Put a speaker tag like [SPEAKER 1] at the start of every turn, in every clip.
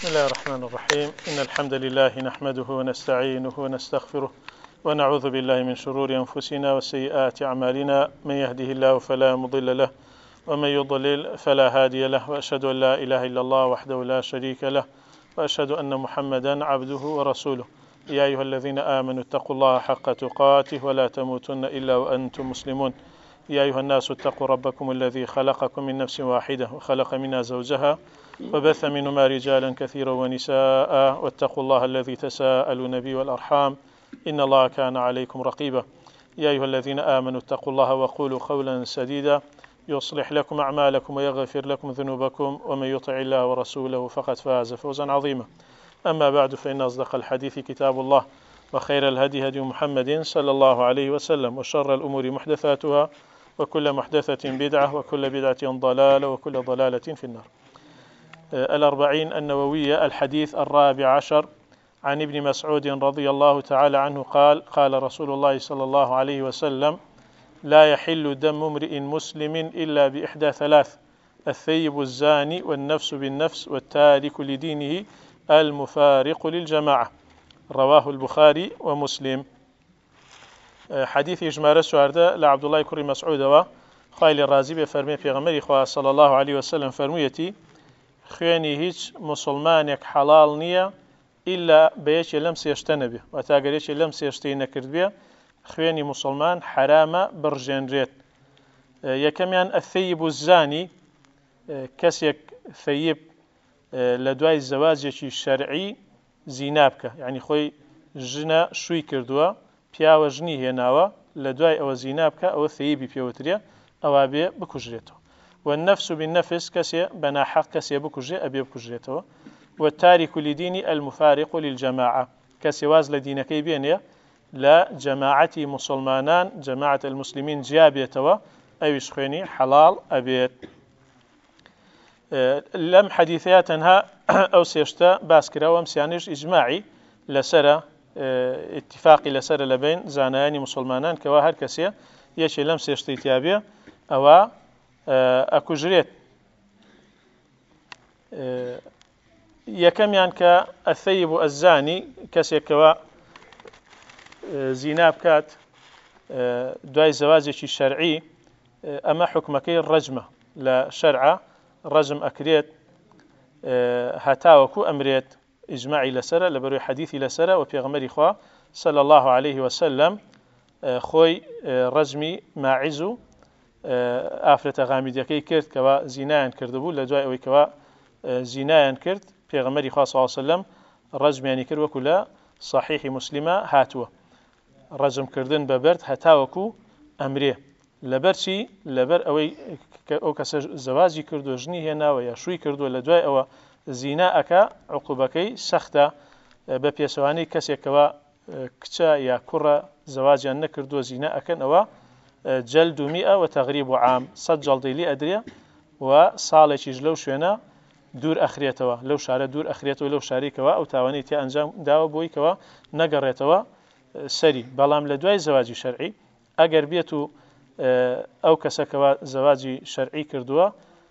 [SPEAKER 1] بسم الله الرحمن الرحيم إن الحمد لله نحمده ونستعينه ونستغفره ونعوذ بالله من شرور أنفسنا وسيئات أعمالنا من يهده الله فلا مضل له ومن يضلل فلا هادي له وأشهد أن لا إله إلا الله وحده لا شريك له وأشهد أن محمدا عبده ورسوله يا أيها الذين آمنوا اتقوا الله حق تقاته ولا تموتن إلا وأنتم مسلمون يا أيها الناس اتقوا ربكم الذي خلقكم من نفس واحدة وخلق منها زوجها وبث منهما رجالا كثيرا ونساء واتقوا الله الذي تساءلون به والأرحام إن الله كان عليكم رقيبا يا أيها الذين آمنوا اتقوا الله وقولوا قولا سديدا يصلح لكم أعمالكم ويغفر لكم ذنوبكم ومن يطع الله ورسوله فقد فاز فوزا عظيما أما بعد فإن أصدق الحديث كتاب الله وخير الهدي هدي محمد صلى الله عليه وسلم وشر الأمور محدثاتها وكل محدثة بدعة وكل بدعة ضلالة وكل ضلالة في النار. الأربعين النووية الحديث الرابع عشر عن ابن مسعود رضي الله تعالى عنه قال قال رسول الله صلى الله عليه وسلم لا يحل دم امرئ مسلم إلا بإحدى ثلاث الثيب الزاني والنفس بالنفس والتارك لدينه المفارق للجماعة رواه البخاري ومسلم. حديث إجمار سوارده لعبد الله كري مسعود وخايل الرازي بفرمي في غمري خواه صلى الله عليه وسلم فرميتي خوێنی هیچ مسلمانێک حەڵاڵ نییە ئیلا بەیەکێ لەم سێشتە نەبێ واتە ئەگەرێکی لەم سێشتەی نەکرد بێ خوێنی مسلمان حرامە بڕژێنرێت. یەکەمیان ئەثەیب الزانی کەسێک ثەیب لە دوای زەواجێکی شەرعی زینا بکە یعنی خۆی ژنە شووی کردووە پیاوە ژنی هێناوە لە دوای ئەوە زینا بکە ئەوە ثەیبی پێوترێ ئەوا بێ بکوژرێتەوە. والنفس بالنفس كسي بنا حق كسي بكجي أبي بكجيته والتارك لدين المفارق للجماعة كسي واز لدينك بينيا لا جماعة مسلمانان جماعة المسلمين جابيتوا أي شخيني حلال أبيت. لم حديثياتها أو سيشتا باسكرا ومسيانيش إجماعي لسرة اتفاقي لسرة لبين زاناني مسلمانان كواهر كسي يشي لم سيشتي تيابيا أو ئەکوژرێت. یەکەمیان کە ئەثەیب ئەزانی کەسێکەوە زینا بکات دوای زەواجێکی شەرعی ئەمە حکمەکەی ڕەجمە لە شەرعە ڕەجم ئەکرێت هەتاوەکو ئەمرێت ئیجماعی لەسەرە لە بەروی حەدیثی لەسەرە و پێغەمبەری خوا صلی الله عليه وسلم خۆی ڕەجمی ماعیز و ئافرەتە غامیدیەکەی کرد کەوا زینایان کردبوو لە دوای ئەوەی کەوا زینایان کرد پێغەمبەری خوا صلی الله عليه وسلم ڕەجمیانی کرد وەکو لە صحیحی مسلمە هاتووە ڕەجمکردن بەبەرد هەتاوەکو ئەمرێ لەبەر چی لەبەر ئەوەی ئەو کەسە زەواجی کردو ژنی هێناوە یا شووی کردووە لە دوای ئەوە زینا ئەکا عقوبەکەی سەختە بە پێچەوانەی کەسێکەوە کچە یا کوڕە زەواجیان نەکردووە زینا ئەکەن ئەوە جلد 100 وتغريب عام 100 جلدي لي أدريا وصالحيش لو شوينا دور أخريتوا لو شارع دور أخريتوا لو شاريكوا أو تاواني تي أنجام داو بويكوا نقريتوا سري بلام لدواي زواجي شرعي أجر بيتو أو كسكوا زواجي شرعي كردوا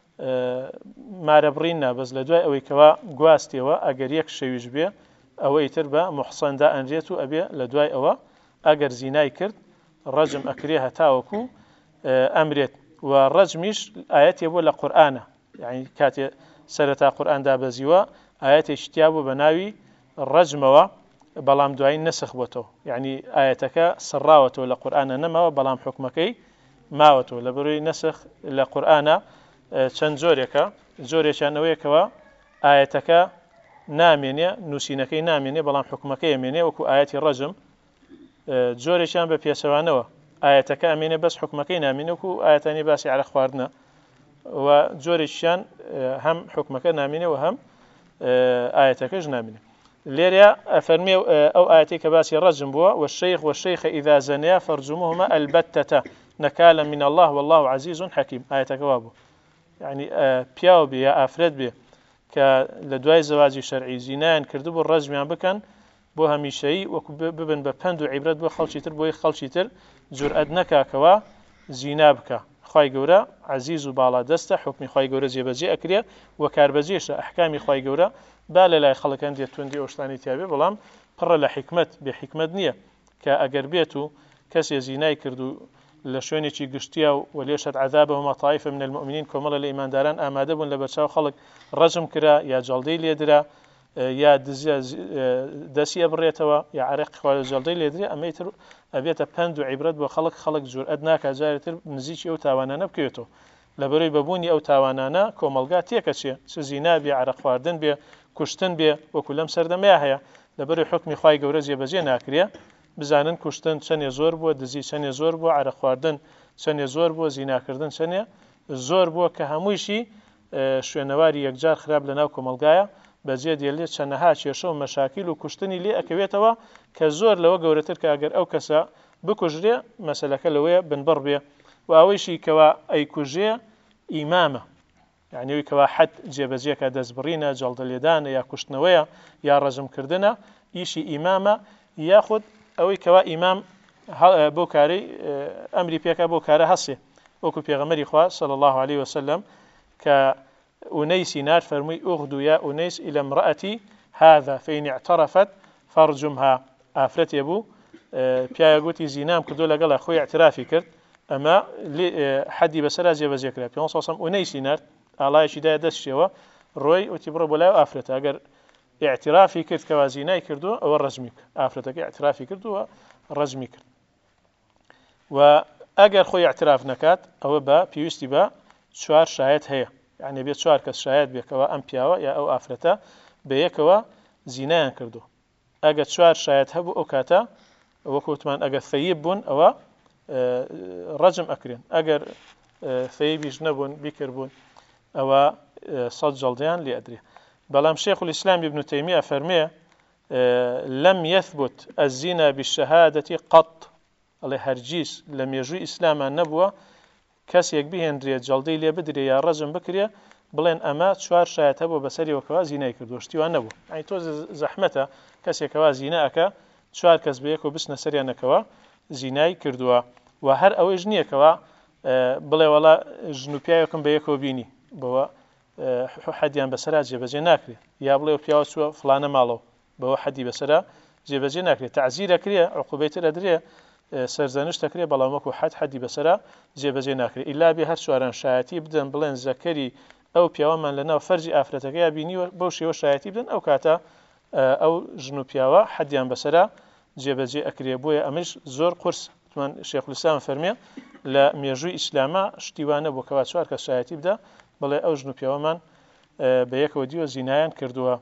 [SPEAKER 1] ما ربرينا بس لدواي أو كوا جواستيوا أجر يك شيوج بيه أو يتربى محصن دا أنجيتو أبي لدواي أو أجر زيناي كرد ڕەجم ئەکرێ هەتاوەکو ئەمرێت و ڕەجمیش ئاەتێ بۆ لە قورئانە یعنی کاتێ سەرەتا قورئان دابەزیوە ئاەتێکی تیا بوو بە ناوی ڕەجمەوە بەڵام دوایی نەسخ بۆتەوە یعنی ئاەتەکە سڕاوەتەوە لە قورئانە نەماوە بەڵام حکمەکەی ماوەتەوە لە بەروی نەسخ لە قورئانە چەند جۆرێکە جۆرێکیان ئەوەیەکەوە ئاەتەکە نامێنێ نووسینەکەی نامێنێ بەڵام حکمەکەی ئەمێنێ وەکو ئاەتی ڕەجم جۆرێکیان بە پێچەوانەوە ئاەتەکە ئەمێنێ بەس حکمەکەی نامێنێ وەکو ئاەتانی باسی عەرە خواردنە و جۆرێکیان هەم حکمەکە نامێنێ و هەم ئاەتەکەش نامێنێ. لێرە ئەفەرمێ ئەو ئاەتەی کە باسی ڕەجم بووە والشيخ والشيخة إذا زنيا فارجموهما البتة نكالا من الله والله عزيز حكيم ئاەتەکە وا بوو یعنی پیاو بێ یا ئافرەت بێ کە لە دوای زەواجی شەرعی زینایان کردبوو ڕەجمیان بکەن بۆ هەمیشەیی وەکو ببن بە پند و عیبرەت بۆ خەڵکی تر بۆی خەڵکی تر جورئەت نەکاکەوە زینا بکە خوای گەورە عزیز و باڵا دەستە حکمی خوای گەورە جێبەجێ ئەکرێ و کاربەجێشە ئەحکامی خوای گەورە با لە لای خەڵکان دێت توندی ئەو شتانی تیاوێ بەڵام پڕە لە حکمت بێ حکمت نییە کە ئەگەر بێت و کەسێ زینای کرد و لە شوێنێکی گشتیا و لێشت عذابهم طائفة من المؤمنين کۆمەڵە لە ئیمانداران ئامادە بوون لە بەرچاو خەڵک ڕەجم کرا یا جەڵدەی لێدرا یا دەسی ئەبڕێتەوە یا عرق خوارد جەڵدەی لێدرێ ئەمەی تر ئەبێتە پند و عیبرەت بۆ خەڵک جورئەت ناکات جارێتر نزیکی ئەو تاوانانە بکەوێتەوە لەبەرەوەی بەبوونی ئەو تاوانانە کۆمەلگا تێکەچێ چ زینا بێ عرق خواردن بێ کوشتن بێ وەکو لەم سەردەمەیە هەیە لەبەرەوەی حکمی خوای گەورە جێبەجێ ناکرێ بزانن کوشتن چەندێ زۆر بووە دزی چەندێ زۆر بووە عرق خواردن چەندێ زۆر بووە زیناکردن چەندێ زۆر بووە کە هەموویشی شوێنەواری یەکجار خراپ لەناو کۆمەلگایە بەجێ دێڵێت چەندەها کێشە و مەشاکیل و کوشتنی لێ ئەکەوێتەوە کە زۆر لەوە گەورەتر کە ئەگەر ئەو کەسە بکوژرێ مەسەلەکە لەوەیە بنبڕ بێ و ئەوەیشی کەوا ئەیکوژێ ئیمامە یعنی ئەوەی کەوا حەد جێبەجێکە دەستبڕینە جەڵدە لێدانە یا کوشتنەوەیە یا ڕەجمکردنە ئیشی ئیمامە یاخود ئەوەی کەوا ئیمام بۆ کارەی ئەمری پێکە بۆ کارە هەسێ وەکو پێغەمبەری خوا صلی الله عليه وسلم کە أنيسي نار فرمي أغدو يا أنيس إلى امرأتي هذا فإن اعترفت فارجمها آفرت يبو بيا يقولي زينام كدو لقال أخوي اعترافي كرت أما حدي بسرا جيب ذكره بيان صوصم أنيسي نار الله يشداء دسشوا روي وتبرو بلا آفرت أجر اعترافي كرت كوازيناي كردو أو الرجميك آفرتك اعترافي كردو الرجمي كرت وأجر خوي اعتراف نكات أو با بيوستي با شوار شاهد هي يعني بيت شوار كس شاهد بيكوا أم بياوا يا أو آفرتا بيكوا زينان كردو أجر شوار شاهد هبو أوكاتا وكوتمان أجر ثيب بون أو رجم أكرين أجر ثيب يجنبون بيكربون أو صد جلديان لأدري بلام شيخ الإسلام ابن تيمية فرميه لم يثبت الزنا بالشهادة قط الله هرجيس لم يجري إسلاما نبوة کەسێک بهێنرێ جەڵدەی لێ بدرێ یا ڕەجم بکرێ بڵێن ئەمە چوار شایەت هەبوو بەسەری وەکەوا زینای کردو شتیوان نەبوو ئەی تۆ زەحمەتە کەسێکەوە زینە ئەکە چوار کەس بەیەک و بچنە سەریانەکەوە زینای کردووە و هەر ئەوەیش نییەکەوە بڵێ وەڵا ژن و پیاوێکم بەیەکەوە بینی بەوە حەدیان بەسەرا جێبەجێ ناکرێت یا بڵێ پیاوە چووە فڵانە ماڵەوە بەوە حەدی بەسەرا جێبەجێ ناکرێت تەعزیرە کرێ عقوبەی تر ئەدرێ سەرزەنش دەکرێت بەڵام وەکو حەدی بەسەرا جێبەجێ ناکرێت ئیلا بێ هەر چواران شایەتی بدەن بڵێن زەکەری ئەو پیاوەمان لەناو فەرجی ئافرەتەکەی بینیوە بەو شێوە شایەتی بدەن ئەو کاتە ئەو ژن و پیاوە حەدیان بەسەرا جێبەجێ ئەکرێ بۆیە ئەمەش زۆر قورس توان شێخ الإسلام فەرمێ لە مێژووی ئیسلاما شتیوانە بۆ کەوا چوار کەس شایەتی بدە بڵێ ئەو ژن و پیاوەمان بەیەکەوە دیوە زینایان کردووە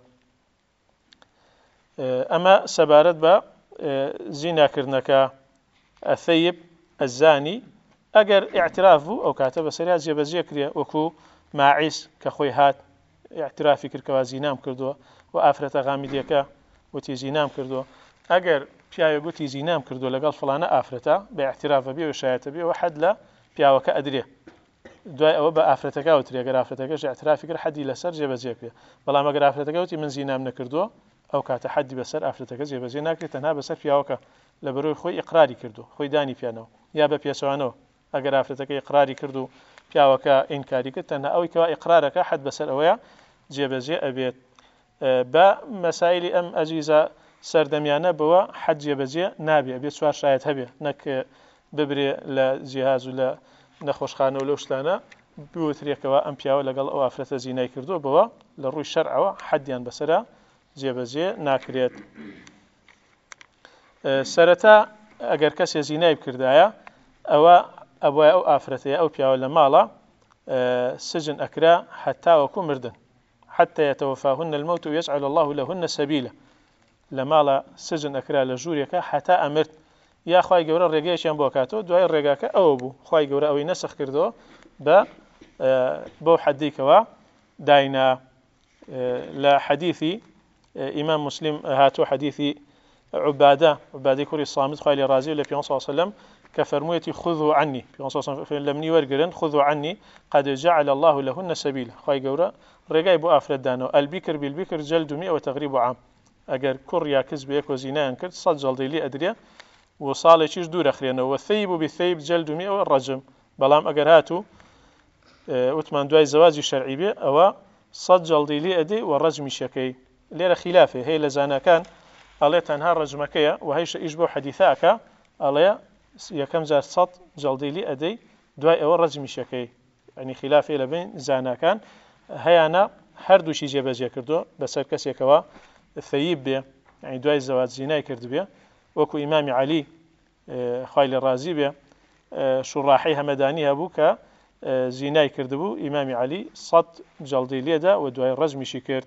[SPEAKER 1] ئەمە سەبارەت بە زیناکردنەکە الثيب الزاني أجر اعتراف أو كاتب سريع جبزية كريه وكو ماعيس كخوي هات اعترافي كركوا زينام كردوا وآفرة غامديكا وتي زينام كردوا أجر بيا يقولي زينام كردوا لقال فلانة آفرة باعتراف بيه وشاية بيه وحد لا بيا وك أدريه دواء أو بآفرتك أو تري أجر آفرتك اعترافي كر حد يلسر جبزية كريه بلا ما أجر آفرتك وتي من زينام نكردوا أو كاتحدي بسر آفرتك جبزية ناكري تنها بسر بيا وك لەبەرەوەی خۆی ئیقراری کردو خۆی دانی پیانەوە یا بە پێچەوانەوە ئەگەر ئافرەتەکە ئیقراری کردو پیاوەکە ئینکاری کرد تەنها ئەوەی کەوا ئیقرارەکە حەد بەسەر ئەوەیە جێبەجێ ئەبێت بە مەسایلی ئەم ئەجیزە سەردەمیانە بەوە حەد جێبەجێ نابێ ئەبێت چوار شایەت هەبێ نەک ببرێ لە جیهاز و لە نەخۆشخانە و لەو شتانە بوترێکەوە ئەم پیاوە لەگەڵ ئەو ئافرەتە زینای کردووە بەوە لە ڕووی شەرعەوە حەدیان بەسەرە جێبەجێ ناکرێت سەرەتا ئەگەر کەسێ زینای بکردایە ئەوە ئەوە ئەو ئافرەتەیە ئەو پیاوە لە ماڵە سجن ئەکرا حتا وەکو مردن حتى يتوفاهن الموت ويجعل الله لهن سبيلا لە ماڵە سجن ئەکرا لە ژوورێکە حتا ئەمرد یا خوای گەورە ڕێگەیەکیان بۆ کاتەوە دوای ڕێگاکە ئەوە بوو خوای گەورە ئەوەی نەسخ کردەوە بۆ حەدیکەوە داینا لە حەدیثی ئیمام مسلم هاتووە حەدیثی عبادة كوري الصامت خالي رازي لبيان صلى الله عليه وسلم كفرمويتي خذوا عني بيان صلى الله عليه وسلم لمني ورقرن خذوا عني قد جعل الله لهن سبيلا خاي جورا رجاي بو أفرد دانو البكر بالبكر جلد 100 وتغريب عام أجر كوريا كذب يكو زنا انكر صد جلدي لي أدري وصال شيش دور أخرينا والثيب بالثيب جلد 100 والرجم بەڵام ئەگەر هاتوو وتمان دوای زەواجی شەرعی بێ ئەوە 100 جەڵدی لێ ئەدەی و ڕەجمیشەکەی لێرە خلافێ هەیە لە زانەکان ئەڵێ تەنها ڕەجمەکەیە و هەیشە ئیش بۆ حەدیثاکە ئەڵێ یەکەم جار 100 جەڵدی لێ ئەدەی دوای ئەوە ڕەجمیشەکەی ینی خلافێ لە بین زانەکان هەیانە هەردووشی جێبەجێ کردو بەسەر کەسێکەوە ثەیب بێ ینی دوای زەواج زینای کرد بێ وەکو ئیمامی عەلی خوای لێ ڕازی بێ شوڕاحەی هەمەدانی هەبوو کە زینای کردبوو ئیمامی عەلی 100 جەڵدی لێدا و دوای ڕەجمیشی کرد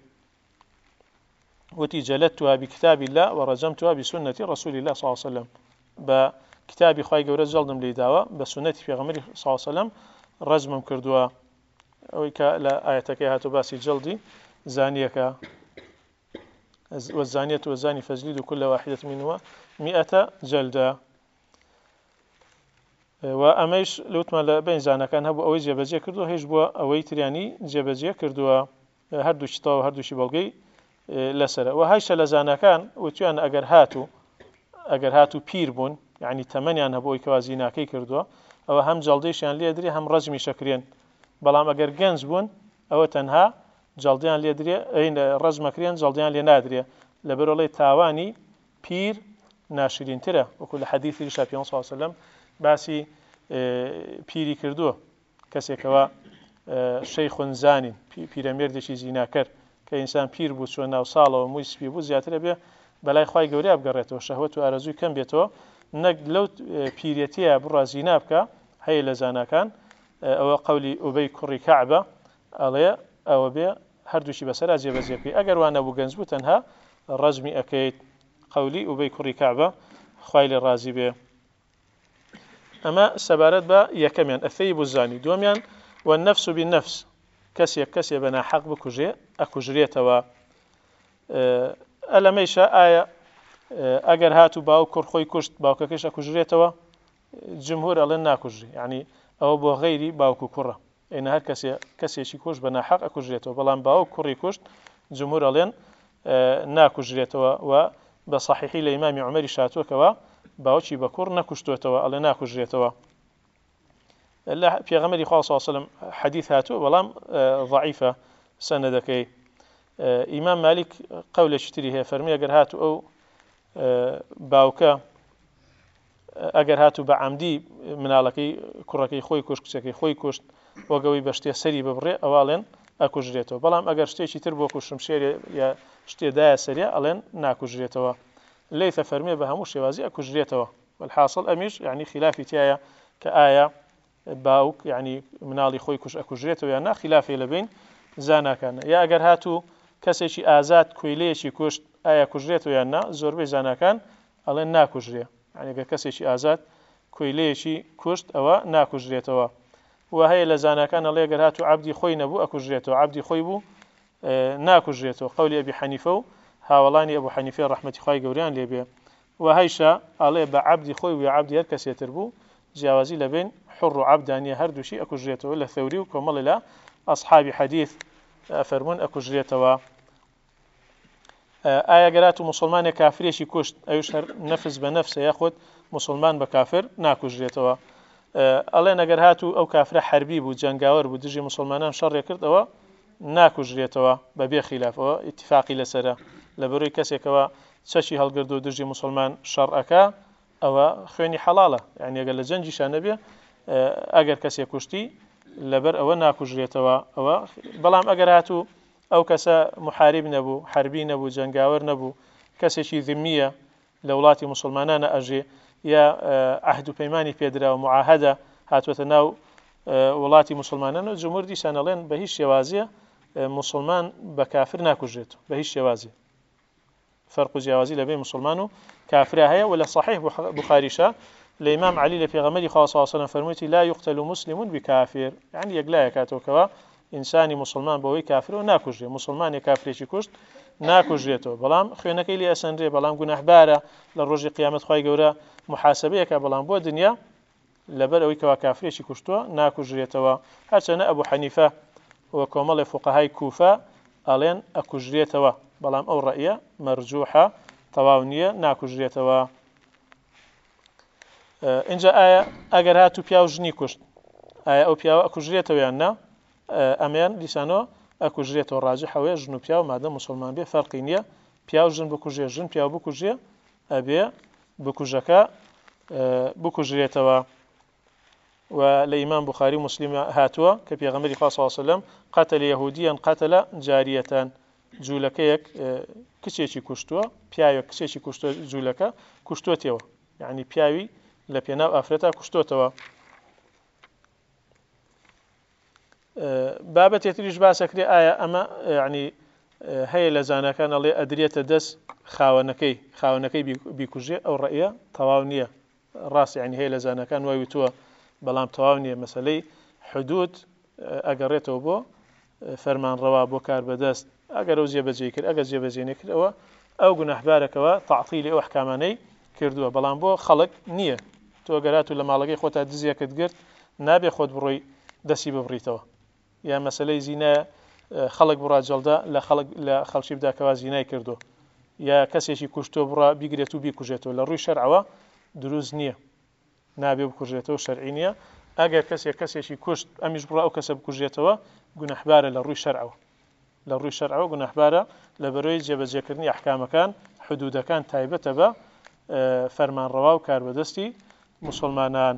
[SPEAKER 1] وتی جەلەدتها بکتاب الله وڕەجەمتها بسنة رسول الله صلى الله عليه وسلم بە کتابی خوای گەورە جەڵدم لێ داوە بە سنەتی پێغەمبەری صلى الله عليه وسلم ڕەجمم کردووە ئەوەی کە لە ئاەتەکەی هاتو باسی جەڵدی زانیەکە والزانية والزاني فاجلدوا كل واحدة منهما 100 جلدة وأميش لوتما لبين زانا كان هبو أوي جبجية كردو هيش بوا أوي ترياني جبجية كردو هردو شطا وهردو شي بلغي لسرا وهيش لزانا كان وتيان أجر هاتو بير بون يعني تمنيان هبو كوازينا كي كردو أو هم جلديش يعني ليدري هم رجمي شكرين بلام أجر جنز بون أو تنها جەڵدیان لێ درێ ڕەجمەکرێن جەڵدیان لێ نادرێ لەبەرەوەی تاوانی پیر ناشرینترە وەکو لە حەدیثی پێغەمبەر صلی الله علیه و سلم باسی پیری کردووە کەسێکەوە شەیخ زانین پیرەمێردێکی زیناکەر کە ئینسان پیر بوو چۆن ناو ساڵەوە مووی سپی بوو زیاترە بێ بەلای خوای گەورەی بگەڕێتەوە شەهوەت و ئارەزووی کەم بێتەوە نەک لەو پیرەتیە بڕوا زینا بکە هەیە لە زاناکان ئەوە قەولی ئوبەی کوڕی کەعبە ئەڵێ ئەوە بێ هەردووشی بەسەرا جێبەجێ ئەگەر وان نەبوو گەنج بوو تەنها ڕەجمی ئەکەیت قەولی ئوبەی کوڕی کەعبە خوای لێ ڕازی بێ ئەمە سەبارەت بە یەکەمیان ئەثەیب الزانی دووەمیان والنفس بالنفس کەسێ بە ناحەق بکوژێ ئەکوژرێتەوە ئەلەمەیشە ئایا ئەگەر هاتوو باو کوڕ خۆی کوشت باوکەکەش ئەکوژرێتەوە جمهور ئەڵێن ناکوژێ یعنی ئەوە بۆ غەیری باوک و کوڕە ئەین هەر کەسێکی کوشت بە ناحەق ئەکوژرێتەوە بەڵام باوک کوڕی کوشت جمهور ئەڵێن ناکوژرێتەوە و بە صحیحی لە ئیمامی عومەری شاتووەکەوە باوکی بە کوڕ نەکوشتوێتەوە ئەڵێ ناکوژرێتەوە لە پێغەمبەری خوا صلی الله علیه و سلم حەدیث هاتووە بەڵام ضعیفە سەنەدەکەی ئیمام مالک قەولێکی تری هەیە فەرمی ئەگەر هاتوو ئەو باوکە ئەگەر هاتوو بە عەمدی مناڵەکەی کوڕەکەی خۆی کوشت کچەکەی خۆی کوشت وەگەوەی بە شتێ سەری ببڕێ ئەواڵێن ئەکوژرێتەوە بەڵام ئەگەر شتێکی تر بۆ کوشمشێرێ یا شتێدایە سەریە ئەڵێن ناکوژرێتەوە لەیثە فەرمێ بە هەموو شێوازی ئەکوژرێتەوە والحاصل ئەمیش یعنی خلافی تایە کە ئایا باوک یعنی مناڵی خۆی کوش ئەکوژرێتەوە یا نا خلافی لەبین زاناکانە یا ئەگەر هاتوو کەسێکی ئازاد کوێلەیەکی کوشت ئایا کوژرێتەوە یان نا زۆربەی زاناکان ئەڵێن ناکوژرێ یعنی ئەگەر کەسێکی ئازاد کوێلەیەکی کوشت ئەوە ناکوژرێتەوە وهەیە لە زاناکان ئەڵێ ئەگەر هاتوو عەبدی خۆی نەبوو ئەکوژرێتەوە عەبدی خۆی بوو ناکوژرێتەوە قەولی ئەبی حەنیفە و هاوڵانی ئەبوو حەنیفە ڕەحمەتی خوای گەوریان لێبێ وهەیشە ئەڵێ بە عەبدی خۆی و یا عەبدی هەر کەسێتر بوو جیاوازی لەبین حڕ و عەبدانیە هەردووشی ئەکوژرێتەوە لە ثەوری و کۆمەڵی لە ئەصحابی حەدیث فەرموون ئەکوژرێتەوە ئایا گەرات و مسلمانێک کافرێکی کوشت ئەوش هەر نەفس بە نەفسە یاخود مسلمان بە کافر ناکوژرێتەوە ئەڵێ نەگەر هاتوو ئەو کافرە حەربی بوو جەنگاوەر بوو دژی مسلمانان شەڕێ کردەوە ناکوژرێتەوە بەبێ خلافەوە ئیتیفاقی لەسەرە لەبەرەوەی کەسێکەوە چەشی هەڵگرد و دژی مسلمان شەڕەکە ئەوە خوێنی حەڵاڵە یعنی ئەگەر لە جەنگیشان نەبێ ئەگەر کەسێک کوشتی لەبەر ئەوە ناکوژرێتەوە ئەوە بەڵام ئەگەر هاتوو ئەو کەسە محارب نەبوو حەربی نەبوو جەنگاوەر نەبوو کەسێکی ذمیە لە وڵاتی مسلمانانە ئەژێ یا عهد و پەیمانی پێدرا و معاهدە هاتووەتە ناو وڵاتی مسلمانان و جمهور دیسان ئەڵێن بە هیچ شێوازیە مسلمان بە کافر ناکوژێت بە هیچ شێوازی فەرق و جیاوازی لەبێ مسلمان و کافرە هەیە و لە صحیح بخاریشە لە ئیمام عەلی لە پێغەمبەری خوا صلی الله علیه و سلم فەرموویەتی لا یقتل مسلم بکافر یعنی یەکلایە کاتەوە ئینسانی مسلمان بەوەی کافرەوە ناکوژێ مسلمانی کافرێکی کوشت ناکوژێتەوە بەڵام خوێنەکەی لێ ئەسەندرێ بەڵام گوناحبارە لە ڕۆژی قیامەت خوای گەورە محاسبەیەکە بەڵام بۆ دنیا لەبەر ئەوەی کەوا کافرێکی کوشتووە ناکوژرێتەوە هەرچەنە ئەبوو حەنیفە و کۆمەڵی فوقەهای کوفە ئەڵێن ئەکوژرێتەوە بەڵام ئەو ڕەئیە مەرجوحە تەواو نییە ناکوژرێتەوە اینجا ئایا ئەگەر هاتوو پیا و ژنی کوشت ئایا ئەو پیاوە ئەکوژرێتەوە یان نا ئەمیان دیسانەوە ئەکوژرێتەوە ڕاجحەوەیە ژن و پیاو مادە مسلمان بێ فەرقی نییە پیاو ژن بکوژێ ژن پیاو بکوژێ ئەبێ بکوژەکە بکوژرێتەوە و لإمام بخاري مسلم هاتوا كبيغمبر صلى الله عليه وسلم قتل يهوديا قتل جارية جولكيك كشيشي كشتوا بيايو كشيشي كشتوا جولكا كشتوا تيوا يعني بياوي لبيناو أفرتا كشتوا توا بابت يتريج باسكري آية أما يعني هي لزانا كان الله أدرية دس خاونكي بيكوجي أو رأيه طواونية راس يعني هي لزانا كان ويتوا بەڵام تەواو نییە مەسەلەی حدود ئەگەڕێتەوە بۆ فەرمان ڕەوا بۆ کار بەدەست ئەگەر ئەو جێبەجێ کرد ئەگەر جێبەجێ نەکردەوە ئەو گوناحبارەکەوە تەعتیلی ئەو ئەحکامانەی کردووە بەڵام بۆ خەڵک نییە تۆ گەرات و لە ماڵەکەی خۆتا دزیەکەت گرت نابێ خۆت بڕۆی دەستی ببڕیتەوە یا مەسەلەی زینە خەڵک بڕا جەڵدا لە خەڵکی بداکەوا زینای کردو یا کەسێکی کوشتۆ بڕا بیگرێت و بیکوژێتەوە لە ڕووی شەرعەوە دروست نییە نابێ بکوژێتەوە شەرعی نییە ئەگەر کەسێکی کوشت ئەمیش بڕا ئەو کەسە بکوژێتەوە گوناحبارە لە ڕووی شەرعەوە گوناحبارە لە بەرۆی جێبەجێکردنی ئەحکامەکان حدودەکان تایبەتە بە فەرمانڕەوا و کاربەدەستی مسلمانان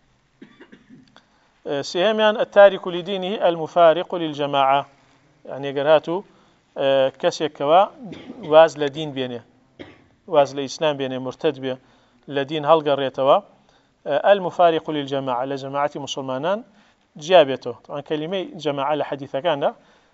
[SPEAKER 1] سێهەمیان التارك لدينه المفارق للجماعة يعني ئەگەر هاتوو کەسێکەوە واز لە دین بێنێ واز لە ئیسلام بێنێ مرتد بێ لە دین هەڵگەڕێتەوە المفارق للجماعة لجماعة مسلمانان جابته طبعا كلمة جماعة لحديث كان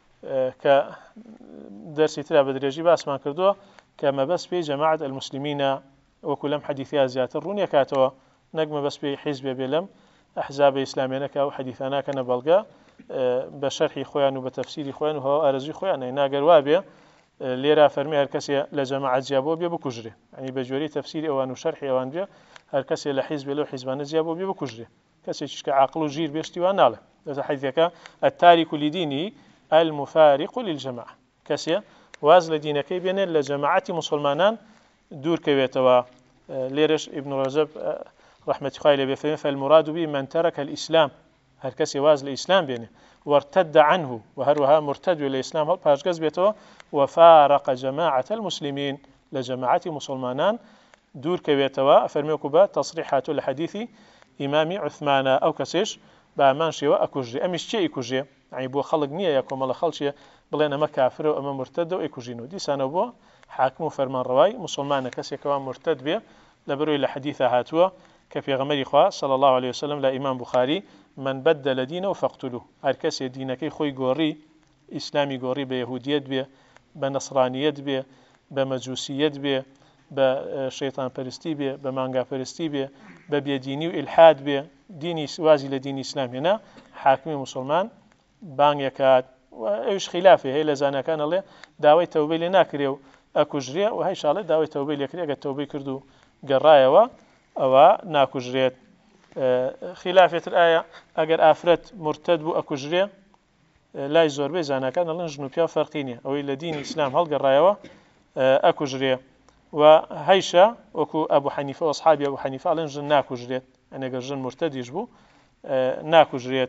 [SPEAKER 1] كدرس ترى بدرجي بس ما كردوه كما بس في جماعة المسلمين وكلهم حديثها زيادة الرونية كاتوا نجم بس في حزب بلم أحزاب إسلامية كأو حديثنا كان بلغا بشرح خوان وبتفسير خوان وهو أرزي خوان ناقر وابيا ليرا فرمي هالكسي لجماعة جابوا بيا بكجري يعني بجوري تفسير أوان وشرح أوان بيا هالكسي لحزب له حزبان جابوا بيا بكجري كسي شك عقل وجير بيشتي واناله هذا حديثك التارك لدينه المفارق للجماعة كسي واز لدينك بين لجماعة مسلمانان دور كويتوا ليرش ابن رجب رحمة خايله بفهم فالمراد به من ترك الإسلام هالكسي واز الإسلام بينه وارتد عنه وهروها مرتد للإسلام هل باشجز بيته وفارق جماعة المسلمين لجماعة مسلمانان دور كويتوا فرميكوا بتصريحات الحديث إمام عثمان أو كسيش بأمان شيء أكوجي أمش شيء أكوجي يعني بو خلق نية يكون الله خلشية بلينا ما كافر وأما مرتد وإكوجينو دي سنة بو حاكم فرمان رواي مسلمان كسي كمان مرتد بيه لبروي لحديثة هاتوا كفي غمري خوا صلى الله عليه وسلم لا إمام بخاري من بدل دينه فاقتلوه هركسي دينك خوي غوري إسلامي غوري بيهودية بيه بنصرانية بيه بمجوسية بيه بشيطان پرستی بێ بە مانگا پەرستی بێ بە بێدینی و ئیلحاد بێ دینی وازی لە دینی ئیسلام هێنا حاکمی مسلمان بانگێکات ئەوش خلافێ هەیە لە زانەکان ئەڵێ داوای تەوبەی لێ ناکرێ و ئەکوژرێ و هەیشاڵێ داوای تەوبەی لێکرێ ئەگەر تەوبەی کرد و گەڕایەوە ئەوە ناکوژرێت خلافێتر ئایا ئەگەر ئافرەت مرتد بوو ئەکوژرێ لای زۆربەی زانەکان ئەڵێن ژن و پیا فەرقی نییە ئەوەی لە دینی ئیسلام هەڵگەڕایەوە ئەکوژرێ وهيشا وكو أبو حنيفة وأصحابي أبو حنيفة على جن ناكو جريت أنا جن مرتد يجبو ناكو جريت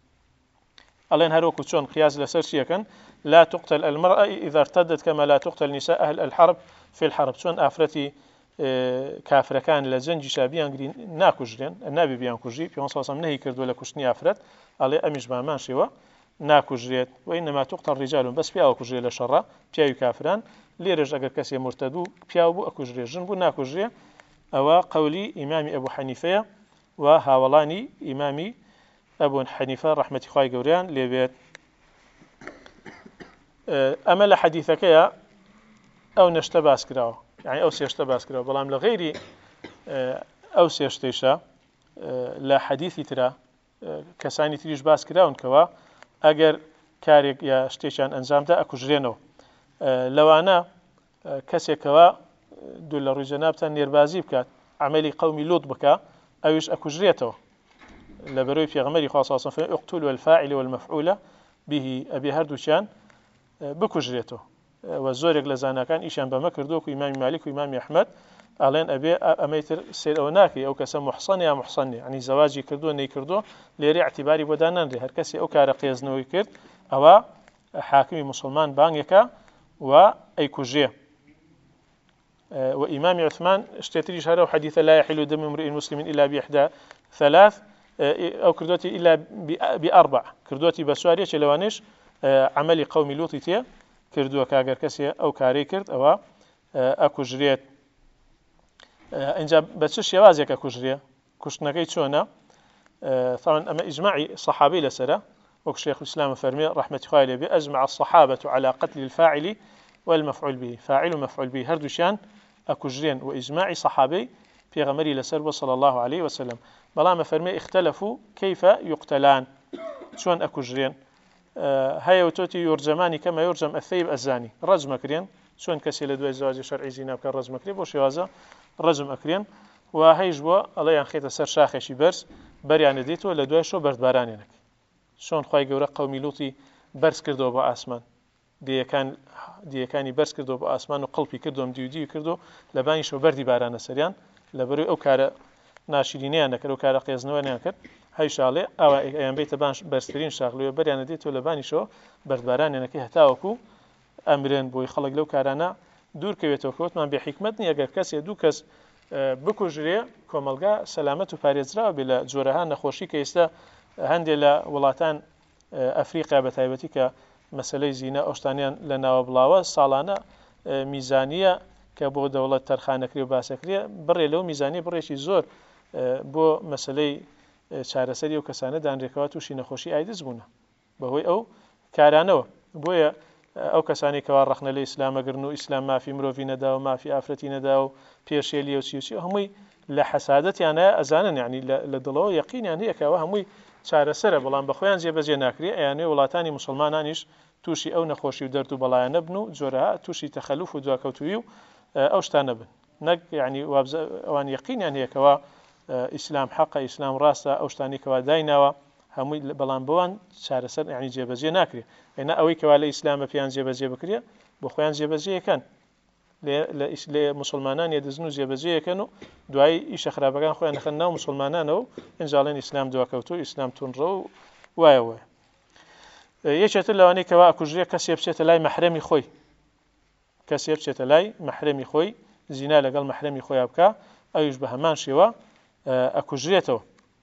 [SPEAKER 1] على هروكو شون قياس لسرشيا كان لا تقتل المرأة إذا ارتدت كما لا تقتل نساء أهل الحرب في الحرب شون أفرتي كافر كان لزنجي شابيان قرين ناكو جرين النبي بيان كوجي في مصاصم نهي كرد ولا كشني أفرت على أمش ما شوا ناكو جريت وإنما تقتل رجال بس بياو كوجي لشرة بياو كافران ليرج أجر كسي مرتدو بياو أكوجري جنبو ناكوجري أو قولي إمام أبو حنيفة وهاولاني إمامي أبو حنيفة رحمة الله جوريان لبيت أمل حديثك يا أو نشتباس كراو يعني أو سيشتباس كراو بلام لغيري أو سيشتيشا لا حديث ترى كساني تريج باس كراون كوا أجر كاريك يا شتيشان أنزام دا أكوجرينو لوانا كسيكوا دول الرجنابتان نيربازي بكات عملي قومي لوط بكا أويش أكوجريته لبروي في غمري خاصة فاقتلوا الفاعل والمفعول به أبي هردوشان بكوجريته و زۆرێک لە زاناکان ئیشان بەمە کردووەکو ئیمامی مالیک و ئیمامی ئەحمەد ئەڵێن ئەبێ ئەمەیتر سێر ئەوە ناکەی ئەو کەسە موحسەن یا موحسەن نیە ینی زەواجی کردووە نەیکردووە لێرە اعتیباری بۆ دانەنرێ هەر کەسێ ئەو کارە قێزنەوەی کرد ئەوە حاکمی مسلمان بانگێکە و ئەیکوژێ. وإمام عثمان اشتتريش هذا حديث لا يحل دم امرئ مسلم إلا بإحدى ثلاث أو كردوتي إلا بأربع كردوتي بسوارية لوانش عمل قوم لوط تي كردوا كاجر كسي أو كاري كرد أو أكو جريت إنجا بتشش يوازيك أكو جريه كشناكي شونا طبعا أما إجماعي صحابي لسرة وكشيخ الإسلام فرمي رحمة خالي بأجمع الصحابة على قتل الفاعل والمفعول به فاعل ومفعول به هردوشان أكجرين وإجماع صحابي في غمري لسرب صلى الله عليه وسلم بلا ما فرمي اختلفوا كيف يقتلان شون أكجرين هيا وتوتي يرجمان كما يرجم الثيب الزاني رجم أكرين شون كسيل دواء الزواج الشرعي زيناب كان رجم أكرين وشيوازا رجم أكرين وهيجبوا الله ينخيط سر شاخشي برس بريان ديتو لدواء شو برد بارانينك شون خواهي قورا قومي لوطي برس كردو با آسمان دیەکانی بەرز کردو بە ئاسمان و قەڵپی کردوم دیودی کردو لەبانیشەوە بەردی بارانە سەریان لەبەروی ئەو کارە ناشرینیان نەکرد و کارە قێزنەوەیان کرد هەیشاڵێ ئەوە ئەیان بێتە بەرزترین شاغلوێ بەریانە دێتەوە لەبانیشەوە بەردبارانێنەکەی هەتاوەکو ئەمرێن بۆی خەڵک لەو کارانە دوورکەوێتەوە کەوتمان بێ حیکمەت نیە ئەگەر کەسێ دوو کەس بکوژرێ کۆمەلگا سەلامەت و پارێزراوە بێ لە جۆرەها نەخۆشی کە ئێستا هەندێک لە وڵاتان ئەفریقیا بە تایبەتی کە مەسەلەی زینە ئەوشتانیان لە ناوە بڵاوە ساڵانە میزانیە کە بۆ دەوڵەت تەرخانەکری و باسەکرێ بڕێ لەو میزانی بڕێکی زۆر بۆ مەسەلەی چارەسەری ئەو کەسانە دانرێکەوە تووشی نەخۆشی ئایدز بوونە بەهۆی ئەو کارانەوە بۆیە ئەو کەسانی کەوا ڕەخنە لە ئیسلامەگرن و ئیسلام مافی مرۆڤی نەدا و مافی ئافرەتی نەدا و پێشێلی و چی هەمووی لە حەسادەتیانە ئەزانن یعنی لە دڵەوە یەقینیان هەیە کەوە هەمووی چارەسەرە بەڵام بەخۆیان جێبەجێ ناکرێ ئەیانێ وڵاتانی مسلمانانیش تووشی ئەو نەخۆشی و دەرد و بەڵایانە بن و جۆرەها تووشی تەخەلوف و دواکەوتووی و ئەو شتانە بن نەک یعنی ئەوان یەقینیان هەیە کەوا ئیسلام حەقە ئیسلام ڕاستە ئەو شتانی کەوا دایناوە هەمووی بەڵام بەوان چارەسەر یعنی جێبەجێ ناکرێ ئێنا ئەوەی کەوا لە ئیسلامە پێیان جێبەجێ بکرێ بۆ خۆیان جێبەجێیەکەن لە مسلمانان یەدەزن و جێبەجێیەکەن و دوایی ئیشە خراپەکان خۆیان دەخەن ناو مسلمانانەوە و ئینجاڵێن ئیسلام دواکەوتوو ئیسلام تونڕە و وایە یەکێتر لەوانەیە کەوا ئەکوژرێ کەسێ بچێتە لای مەحرەمی خۆی کەسێ بچێتە لای مەحرەمی خۆی زینا لەگەڵ مەحرەمی خۆیان بکە ئەویش بە هەمان شێوە ئەکوژرێتەوە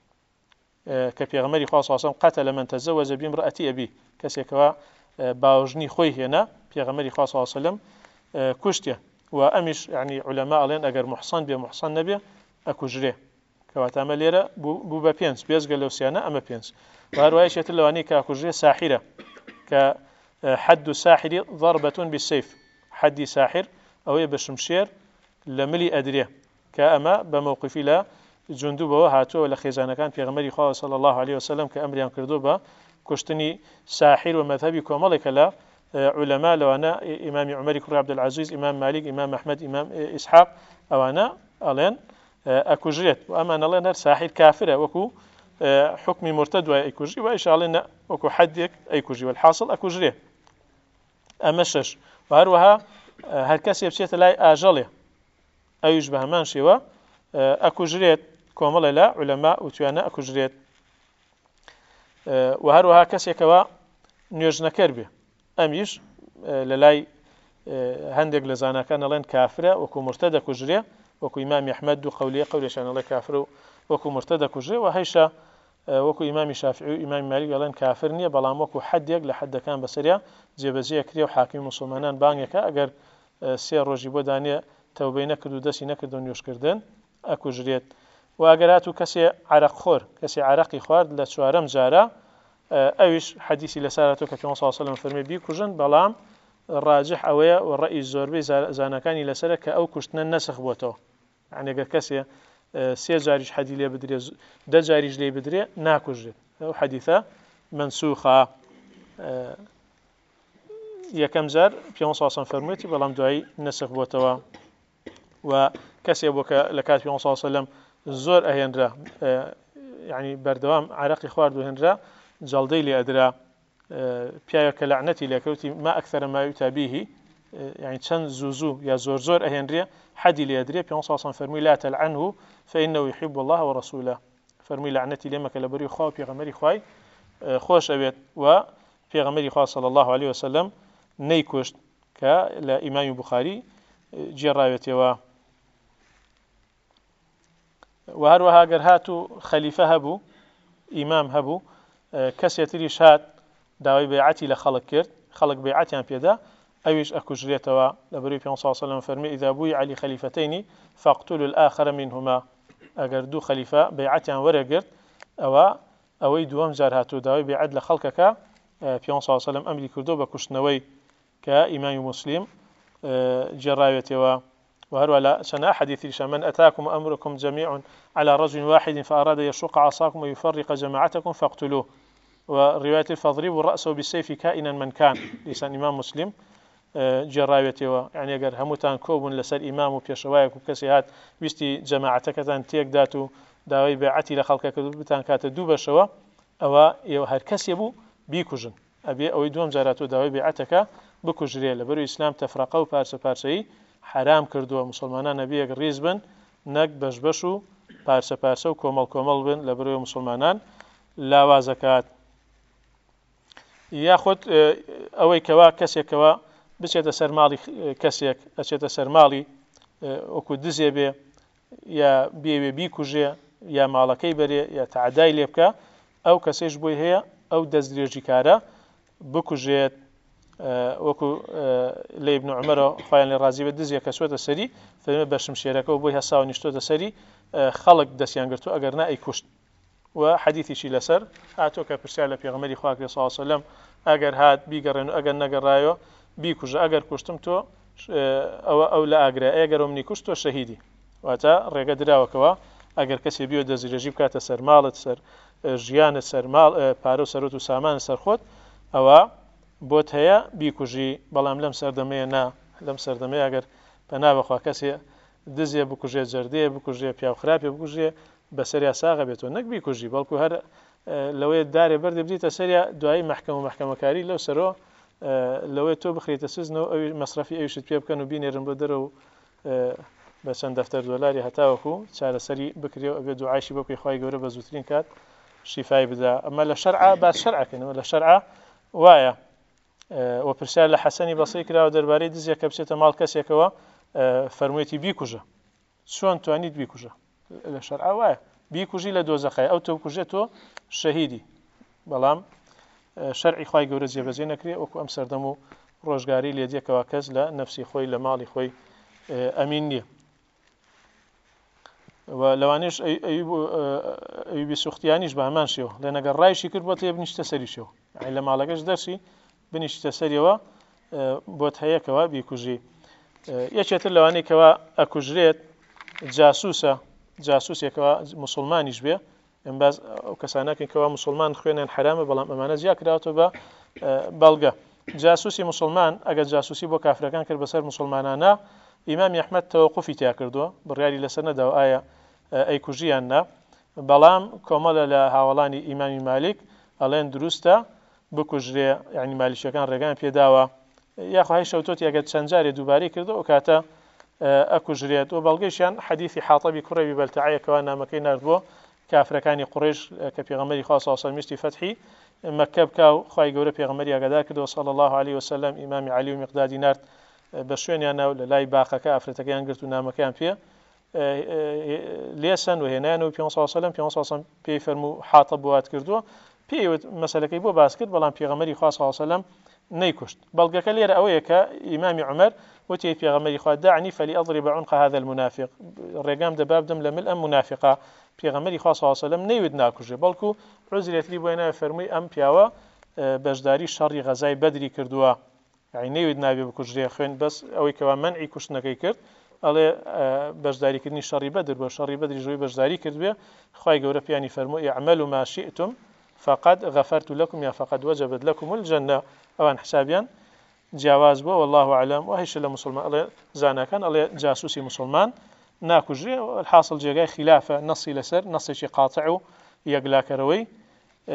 [SPEAKER 1] کە پێغەمبەری خوا صلی الله علیه و سلم قتل من تزوج بامرأة أبيه کەسێکەوە باوژنی خۆی هێنا پێغەمبەری خوا صلی الله علیه و سلم کوشتە و ئەمیش یعنی عولەما ئەڵێن ئەگەر موحسن بێ موحسن نەبێ ئەکوژرێ کەواتە لێرە بوو بە پێنج بێزگە لەو سیانە ئەمە پێنج وهروایشێتر لەوانەیە کە ئەکوژرێ ساحرە کە حد الساحر ضربة بالسيف حدی ساحر ئەوەیە بە شمشێر لە ملی ئەدرێ کە ئەمە بە موقفی لە جندوبەوە هاتووە لە خێزانەکان پێغەمبەری خوا صلی الله عليه وسلم کە ئەمریان کردو بە کوشتنی ساحر و مەذهبی کۆمەڵێکە لە علەما لەوانە ئیمامی عومەری کوڕی عەبدولعەزیز ئیمام مالک ئیمام ئەحمەد ئیمام ئیسحاق ئەوانە ئەڵێن ئەکوژرێت و ئەمان ئەڵێن هەر ساحر کافرە وەکو حکمی مرتد وای ئەیکوژی و ئیشاڵێن وەکو حەدێک ئەیکوژی والحاصل ئەکوژرێ ئەمە شەش و هەروەها هەر کەسێ بچێتە لای ئاژەڵێ ئەویش بە هەمان شێوە ئەکوژرێت کۆمەڵێ لە علەما وتویانە ئەکوژرێت و هەروەها کەسێکەوە نوێژنەکەر بێ ئەمیش لە لای هەندێک لە زاناکان ئەڵێن کافرە وەکو مرتد ئەکوژرێ وەکو ئیمامی ئەحمەد و قەولێشان ئەڵێ کافرە و وەکو مرتد ئەکوژرێ و هەیشە وەکو ئیمامی شافعی و ئیمامی مالک ئەڵێن کافر نییە بەڵام وەکو حەدێک لە حەدەکان بەسەریا جێبەجێ کرێ و حاکمی موسڵمانان بانگێکە ئەگەر سێ ڕۆژی بۆ دانێ تەوبەی نەکرد و دەستی نەکرد و نوێژکردن ئەکوژرێت و ئەگەر هاتوو کەسێ عەرەقخۆر کەسێ عەرەقی خوارد لە چوارەم جارە ئەویش حەدیثی لەسەر هاتووە کە پێغەمبەر صلی الله علیه و سلم فەرمێ بیکوژن بەڵام ڕاجح ئەوەیە و ڕەئی زۆربەی زانەکانی لەسەرە کە ئەو کوشتنە نەسخ بۆتەوە یعنی ئەگەر کەسێ سێ جاریش حەدی لێ بدرێ دە جاریش لێ بدرێ ناکوژرێت ئەو حەدیثە منسوخە یەکەم جار پێغەمبەر صلی الله علیه و سلم فەرموویەتی بەڵام دوایی نەسخ بۆتەوە و کەسێ بۆ کە لە کات پێغەمبەر صلی الله علیه و سلم زۆر ئەهێنرا یعنی بەردەوام عەرەقی خوارد و هێنرا جەڵدەی لێ ئەدرا پیاوێک کە لەعنەتی لێکەوتی ما ئەکثەر ما یؤتى به يعني چەند زوو یا زۆر ئەهێنرێ حەدی لێدرێ پێ ساسان فەرمووی لا تلعنه فإنه يحب الله ورسوله فەرمووی لعنەتی لێمەکە لە بەروی خوا و پێغەمبەری خوای خۆش ئەوێت و پێغەمبەری خوا صلی الله عليه وسلم نەیکوشت کە لە ئیمامی بوخاری جێڕاوێتەوە. و هەروەها گەر هاتوو خەلیفە هەبوو ئیمام هەبوو کەسێ تریش هات داوای بەیعەتی لە خەڵک کرد خەڵک بەیعەتیان پێدا ئەویش ئەکوژرێتەوە لە بەروی پێ صلی الله عليه وسلم فەرمی إذا بويع لخليفتين فاقتلوا الآخر منهما ئەگەر دوو خەلیفە بەیعەتیان وەرەگرت ئەوەی دووەم جار هاتوو داوای بەیعەت لە خەڵکەکە پێ صلی الله عليه وسلم ئەمری کردو بە کوشتنەوەی کە ئیمامی مسلم جێڕاوێتەوە. وهرولا سنة حديث من أتاكم أمركم جميع على رجل واحد فأراد يشق عصاكم ويفرق جماعتكم فاقتلوه. ورواية فاضربوا رأسه بالسيف كائنا من كان لسان إمام مسلم جراويته يعني أجر هموتان كوبون لسر إمام وبيشوايك وكسيهات ويستي جماعتك تيك داتو داوي بيعتي لخلقك بتان كات دوبا شوا أو هر كسيبو بيكوجن أبي أو يدوم جاراتو داوي بيعتك بكوجري لبرو إسلام تفرقه وبارسي حرام کردووە مسلمانان نەبیەک ڕیز بن نەک بەش و پارچە و کۆمەڵ بن لە بەرەوەی مسلمانان لاوازەکات. یاخود ئەوەی کەوا کەسێکەوە بچێتە سەر ماڵی کەسێک ئەچێتە سەر ماڵی وەکو دزێ بێ یا بێوێ بیکوژێ یا ماڵەکەی بەرێ یا تەعادای لێ بکە ئەو کەسێش بۆی هەیە ئەو دەستدرێژی کارە بکوژێت وەکو لە ابن عمر خۆیان لێ ڕازی بە دزیە کە سوێتە سەری فەرمێ بە شمشێرەکە و بۆی هەساو نیشتۆتە سەری خەڵک دەستیان گرتو ئەگەر نا ئەیکوشت. و حەدیثیشی لەسەر هاتۆ کە پرسیار لە پێغەمبەری خوا کرد صلی الله علیه وسلم ئەگەر هات بیگەڕێن و ئەگەر نەگەڕایەوە بیکوژە ئەگەر کوشتم تۆ ئەو لە ئاگرە ئەگەر منی کوشت تۆ شەهیدی. واتە ڕێگە دراوەکەوە ئەگەر کەسێ بیوە دەستدرێژی بکاتە سەر ماڵت سەر ژیانت سەر ماڵ پارە و سەرۆت و سامان سەرخۆت ئەوە بۆت هەیە بیکوژی. بەڵام لەم سەردەمەیە نا لەم سەردەمەیە ئەگەر پەنا بەخوا کەسێ دزێ بکوژێ جەردەیە بکوژێ پیاو خراپێ بکوژێ بەسەریا ساغە بێتەوە نەک بیکوژی بەڵکو هەر لەوەی دارێ بەردێ بدیتە سەریا دوایی محکەمەکاری لەو سەرۆ لەوەی تۆ بخرێتە سزنەوە ئەوی مەسرەفی ئەویشت پێ بکەن و بینێرن بۆ دەرەوە بە چەند دەفتەر دۆلاری هەتاوەکو چارەسەری بکرێ و ئەبێ دوعایشی بۆ پێی خوای گەورە بە زووترین کات شیفای بدا. ئەمە لە شەرعا باس شەرعەکەنەوە لە شەرعا وایە و پرسیار لە حەسەنی بەسری کراوە دەربارەی دزێک کە بچێتە ماڵ کەسێکەوە فەرموویەتی بیکوژە چۆن توانیت بیکوژە لە شەرعا وایە بیکوژی لە دۆزەخای ئەو تۆ بکوژێت تۆ شەهیدی. بەڵام شەرعی خوای گەورە جێبەجێ نەکرێ وەکو ئەم سەردەم و ڕۆژگاری لێدێکەوە کەس لە نەفسی خۆی لە ماڵی خۆی ئەمین نییە. و لەوانەیەش ئەیوبی سوختیانیش بە هەمان شێوە لە نەگەڕایشی کرد بۆ تێ بنیشتە سەریشەوە لە ماڵەکەش دەرسی بنیشتە سەریەوە بۆت هەیەکەوە بیکوژی. یەکێتر لەوانەیە کەوا ئەکوژرێت جاسووسێکەوە مسلمانیش بێ ئەمباز ئەو کەسانەکەن کەوا مسلمان خوێنیان حرامە بەڵام ئەمانە جیا کراوەتەوە بە بەڵگە. جاسووسی مسلمان ئەگەر جاسووسی بۆ کافرەکان کرد بەسەر مسلمانانە ئیمامی ئەحمەد تەوەقوفی تیا کردووە بڕیاری لەسەر نەداوە ئایا ئەیکوژیان نا. بەڵام کۆمەڵە لە هاوڵانی ئیمامی مالیک ئەڵێن دروستە بکوژرێ یعنی مالیشەکان ڕێگان پێداوە یاخو هەی شەوتۆت یەگەر چەند جارێ دووبارەی کردو ئەو کاتە ئەکوژرێت. و بەڵگەیشیان حەدیثی حاتەبی کوڕەوی بەلتەعەیەکەوە نامەکەی ناردبووە کافرەکانی قوڕیش کە پێغەمبەری خوا صلی الله علیه و سلم فەتحی مەککە بکا و خوای گەورە پێغەمبەری ئاگادار کردەوە صلی الله علیه وسلم ئیمامی عەلی و میقدادی نارد بە شوێنیان ناو لە لای باخەکە ئافرەتەکەیان گرت و نامەکەیان پێ لێسەن و هێنایانەوە پێ صلی الله علیه و سلم پێی فەرموو حاتەب بوات کردووە پێیوت مەسەلەکەی بۆ باس کرد بەڵام پێغەمبەری خوا صلی الله علیه وسلم نەیکوشت. بەڵگەکە لێرە ئەوەیە کە ئیمامی عومەر وتی پێغەمبەری خوا دعني فلأضرب عنق هذا المنافق ڕێگام دەبا بدەم لە مل ئەم منافقە. پێغەمبەری خوا صلی الله علیه وسلم نەیوت ناکوژێ بەڵکو عوزرێتی بۆی ناوێ فەرمووی ئەم پیاوە بەشداری شەڕی غەزای بەدری کردووە یعنی نەیوت نابێ بکوژرێ خوێن بەس ئەوەی کەوا مەنعی کوشتنەکەی کرد ئەڵێ بەشداریکردنی شەڕی بەدر بۆ شەڕی بەدری ژۆی بەشداری کردبێ خوای گەورە پیانی فەرمووی اعملوا ما شئتم فقد غفرت لكم يا فقد وجبت لكم الجنة. أوان حسابيان جواز بو والله أعلم. وهيش لمسلمان الله زانا كان الله جاسوسي مسلمان ناكوجري الحاصل جاي خلافة نصي لسر نصي شي قاطع يقلا كروي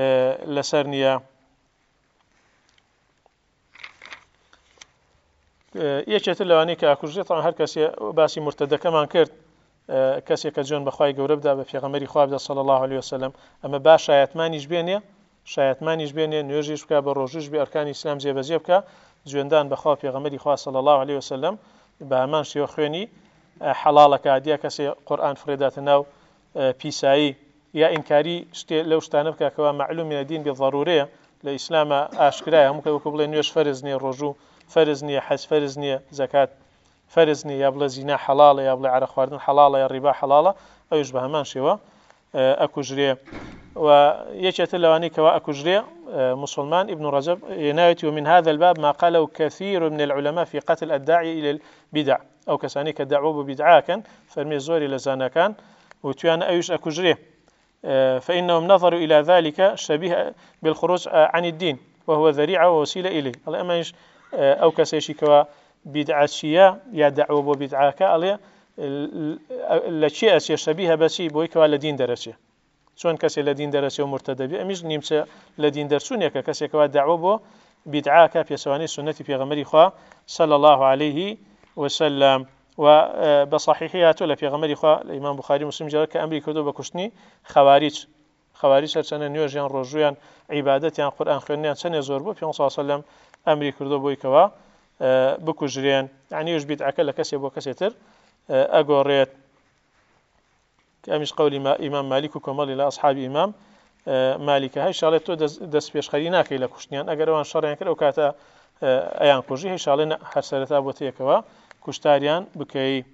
[SPEAKER 1] لسرنيا. یەکێتر لەوانەیە کە ئاکوژرێت هەر کەسێ باسی مرتدەکەمان کرد کەسێک کە جۆن بەخوای گەورە بدا بە پێغەمبەری خوا بدا صلی الله عليه وسلم ئەمە با شایەتمانیش بێنێ نوێژیش بکە بە ڕۆژوش بێ ئەرکانی ئیسلام جێبەجێ بکە جوێندان بەخوا پێغەمبەری خوا صلی الله عليه وسلم بە هەمان شێوە خوێنی حەڵاڵەکە دیە کەسێ قورئان فڕێداتە ناو پیسایی یا ئینکاری شتێ لەو شتانە بکە کەوا معلوم من الدین بضرورەیە لە ئیسلامە ئاشکرایە هەموو وەکو بڵێ نوێژ فەرز نییە ڕۆژوو فەرز نییە حەج فەرز نییە زەکات فەرز نییە یا بڵێ زینا حەڵاڵە یا بڵێ عەرە خواردن حەڵاڵە یا ڕیبا حەڵاڵە ئەویش بە هەمان شێوە ئەکوژرێ و یەکێتر لەوانەی کەوا ئەکوژرێ مسلمان ابن رجب يناوي ومن هذا الباب ما قاله كثير من العلماء في قتل الداعي إلى البدع أو كساني كدعوه ببدعاء كان فرمي زوري لزانا كان وتيان أيش أكجريه فإنهم نظروا إلى ذلك شبيه بالخروج عن الدين وهو ذريعة ووسيلة إليه الله أما أو كسيشي كوا بدعة شيا يا دعوة ببدعاء كالله لشيء شبيه بسي بوي كوا لدين درسه چۆن کەسێ لە دین دەرەچێ و مرتەدە بێ ئەمیش نیمچە لە دین دەرچوونێکە کەسێکەوە داعوە بۆ بیدعاکە پێچەوانەی سنەتی پێغەمبەری خوا صلی الله عليه وسلم و بە صحیحی هاتووە لە پێغەمبەری خوا لە ئیمام بوخاری مسلم جێڕا کە ئەمری کردو بە کوشتنی خوارج هەرچەندە نوێژیان ڕۆژوویان عیبادەتیان قورئان خوێندنیان چەندێ زۆر بوو پێغەمبەر صلی الله عليه وسلم ئەمری کردو بۆی کەوا بکوژرێن یعنی ئەوش بیدعاکە لە کەسێ بۆ کەسێتر ئەگۆڕێت كأمش قول إمام مالك وكمال إلى أصحاب إمام مالك هاي شغلة تو دس بيش خلينا كيلا كشتيان أجر وان شرعين كده وكاتا أيان كوجي هاي شغلة حرسلتها بوتيه كوا كشتاريان بكي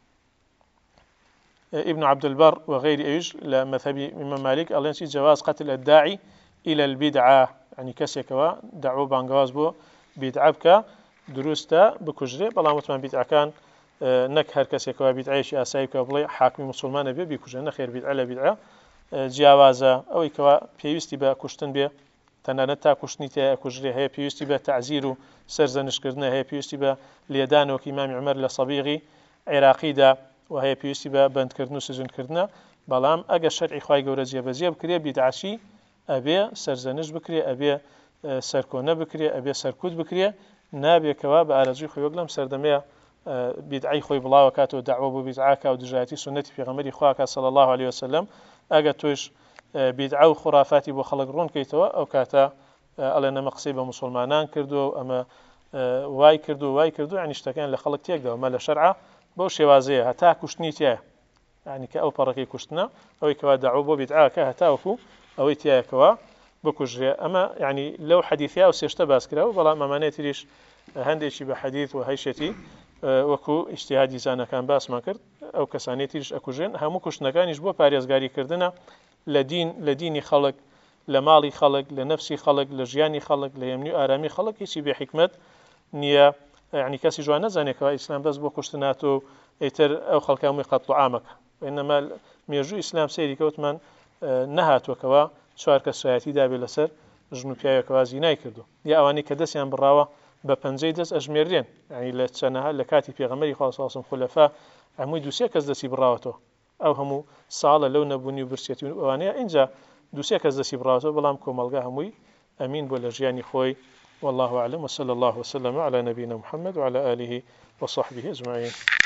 [SPEAKER 1] ابن عبد البر وغير إيش لمذهب إمام مالك الله ينسي جواز قتل الداعي إلى البدعة يعني كسي كوا دعوة بانجواز بو بدعة بك دروستا بكجري بلا متمن بدعة كان نەک هەر کەسێکەوە بیدعەیەکی ئاسایی کە بڵێ حاکمی مسلمانە بێ بیکوژێ نەخێر بیدعە لە بیدعە جیاوازە ئەوەی کەوا پێویستی بە کوشتن بێ تەنانەت تا کوشتنی تێ کوژرێ هەیە پێویستی بە تعزیر و سەرزەنشکردنە هەیە پێویستی بە لێدانەوەکی ئیمامی عومەر لە سەبیغی عێراقیدا و هەیە پێویستی بە بەندکردن و سزنکردنە بەڵام ئەگەر شەرعی خوای گەورە جێبەجێ بکرێ بیدعەچی ئەبێ سەرزەنش بکرێ ئەبێ سەرکۆنە بکرێ ئەبێ سەرکوت بکرێ نابێکەوە بە ئارەزوی خۆی وەک لەم سەردەمەیە بدعي خوي بلاوة كاتو دعوة ببدعاك أو دجاتي سنتي في غمري خواك صلى الله عليه وسلم أجا توش بدعة وخرافاتي بخلق رون كيتوا أو كاتا ألنا مقصيبة مسلمانان كردو أما واي كردو يعني اشتكان لخلق تيك ده وما لشرعة بوشي وازيه هتا كشتني تيه يعني كأو بركي كشتنا أو كوا دعوة ببدعاك هتا وكو أو تيه كوا بكجري أما يعني لو حديثيا أو سيشتباس كراو بلا ما مانيتي ليش هندشي بحديث وهيشتي وەکو ئیجتیهادی زانەکان باسمان کرد ئەو کەسانەی تریش ئەکوژێن هەموو کوشتنەکانیش بۆ پارێزگاریکردنە لە دینی خەڵک لە ماڵی خەڵک لە نەفسی خەڵک لە ژیانی خەڵک لە هێمنی و ئارامی خەڵک هیچی بێ حکمت نییە یعنی کەسی جوان نەزانێتەوە ئیسلام بەس بۆ کوشتنات و ئیتر ئەو خەڵکە هەمووی قەتڵ و عامەکە وإنما مێژووی ئیسلام سەیری کەوتمان نەهاتووەکەوە چوار کەس سوایەتی دابێ لەسەر ژن و پیاوێکەوە زینای کردو یا ئەوانەی کە دەستیان بڕاوە بە پەنجەی دەست ئەژمێرێن یعنی لە چەنەها لە کاتی پێغەمبەری خوا صلی الله علیه و خولەفا هەمووی دووسێ کەس دەستی بڕاوەتەوە ئەو هەموو ساڵە لەو نەبوونی و برسێتی و ئەوانەیە اینجا دووسێ کەس دەستی بڕاوەتەوە بەڵام کۆمەڵگا هەمووی ئەمین بۆ لە ژیانی خۆی والله أعلم وصلى الله وسلم على نبينا محمد وعلى آله وصحبه أجمعين